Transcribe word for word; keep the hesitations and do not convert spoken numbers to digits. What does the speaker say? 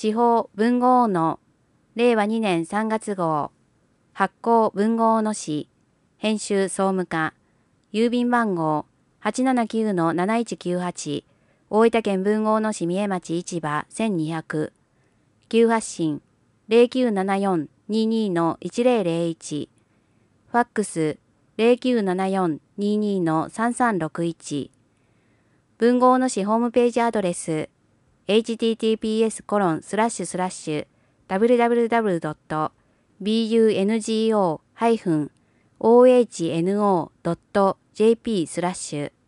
司法文豪のれいわにねんさんがつ号、発行文豪の誌、編集総務課、郵便番号 はちななきゅうのなないちきゅうはち、大分県文豪の市三重町市場せんにひゃく、急発信 ゼロきゅうななよんにーにーのいちぜろぜろいち、ファックス ゼロきゅうななよんにーにーのさんさんろくいち、文豪の誌ホームページアドレス エイチティーティーピーエスコロンスラッシュスラッシュダブリュダブリュダブリュドットビーユーエヌジーオーハイフンオーエイチエヌオードットジェーピースラッシュ